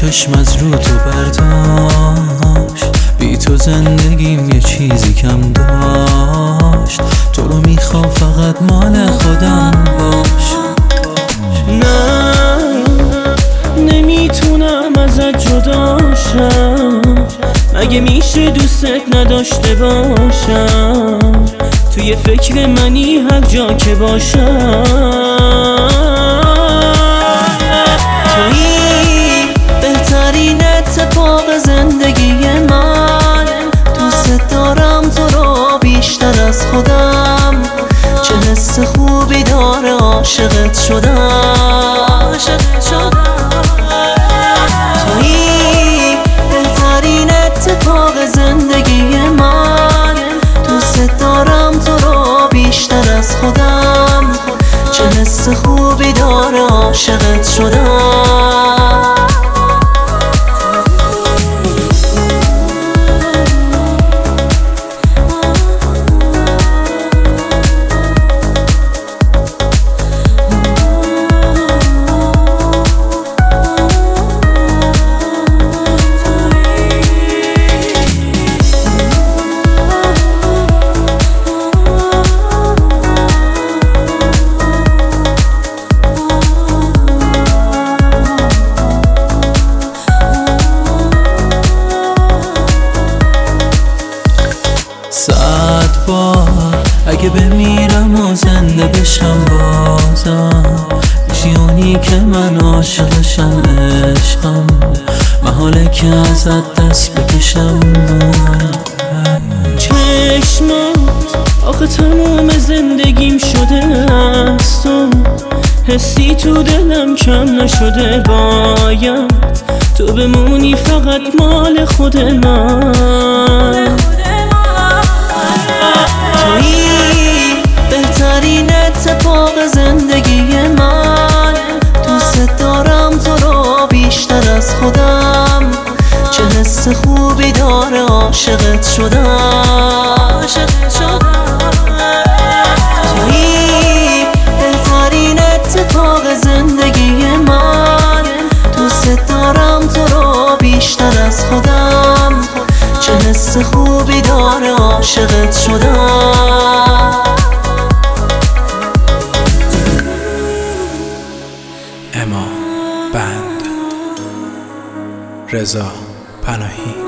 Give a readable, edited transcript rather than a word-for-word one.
چشم از رو تو برداشت، بی تو زندگیم یه چیزی کم داشت. تو رو میخوام فقط مال خودم باش. نه نمیتونم ازت جداشم، مگه میشه دوستت نداشته باشم؟ توی فکر منی هر جا که باشم. تویی بهترین اتفاق زندگی من، دوست دارم تو رو بیشتر از خودم. چه حس خوبی داره عاشقت شدم. تویی بهترین اتفاق زندگی من، دوست دارم تو رو بیشتر از خودم. چه حس خوبی داره عاشقت شدم. صد بار اگه بمیرم و زنده بشم بازم، میشی اونی که من عاشقشم. عشقم محاله که ازت دست بکشم. چشمات آخه تموم زندگیم شده است و حسی تو دلم کم نشده. باید تو بمونی فقط مال خود من. تویی بهترین اتفاق زندگی من، دوست دارم تو رو بیشتر از خودم. چه حس خوبی داره عاشقت شدم. تویی بهترین اتفاق زندگی من، دوست دارم تو رو بیشتر از خودم. چه حس خوبی داره عاشقت شدم. اما بند رضا پناهی.